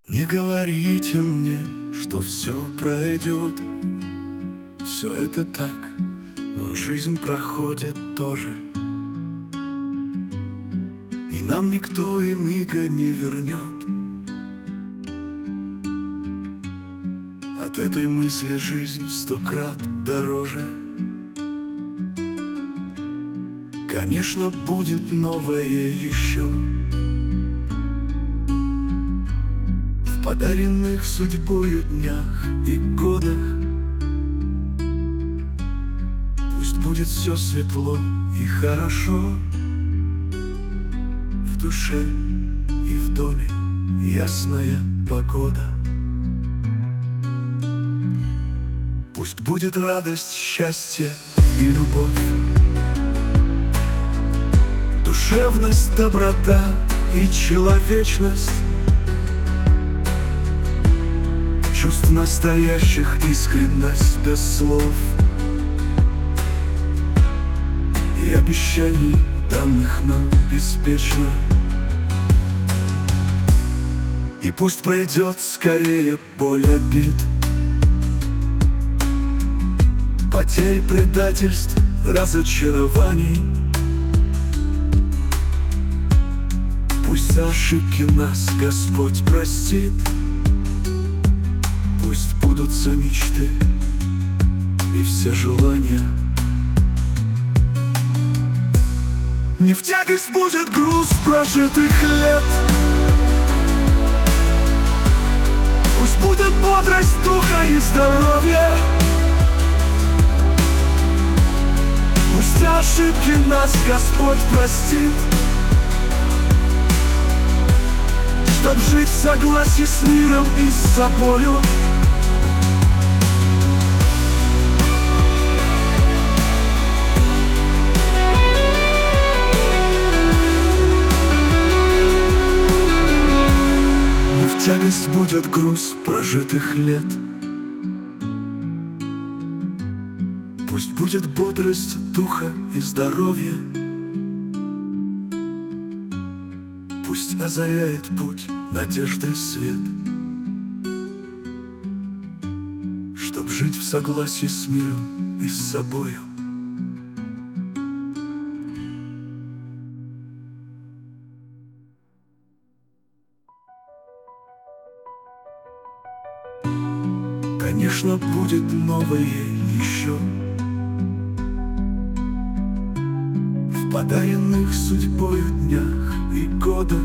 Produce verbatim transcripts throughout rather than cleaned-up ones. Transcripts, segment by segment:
Не говорите мне, что все пройдет. Все это так, но жизнь проходит тоже. И нам никто и мига не вернет. От этой мысли жизнь сто крат дороже. Конечно, будет новое еще. В подаренных судьбою днях и годах пусть будет все светло и хорошо. В душе и в доме ясная погода. Пусть будет радость, счастье и любовь, душевность, доброта и человечность, чувств настоящих искренность без слов и обещаний, данных нам беспечно. И пусть пройдет скорее боль обид, потерь, предательств, разочарований. Пусть за ошибки нас Господь простит. Пусть сбудутся мечты и все желания. Не в тягость будет груз прожитых лет. Пусть будет бодрость духа и здоровья. Пусть ошибки нас Господь простит, чтоб жить в согласии с миром и с собою. Не в тягость будет груз прожитых лет. Пусть будет бодрость духа и здоровья. Пусть озаряет путь надежды свет, чтоб жить в согласии с миром и с собою. Конечно, будет новое еще. В подаренных судьбою днях и годах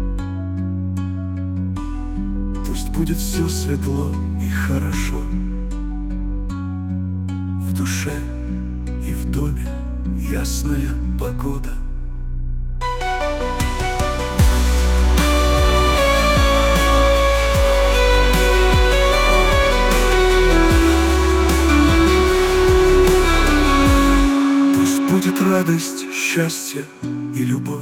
пусть будет все светло и хорошо. В душе и в доме ясная погода. Будет радость, счастье и любовь,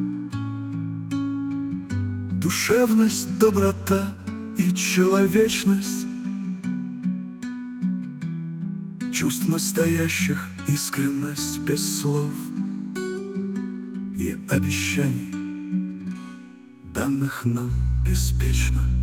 душевность, доброта и человечность, чувств настоящих искренность без слов и обещаний, данных нам беспечно.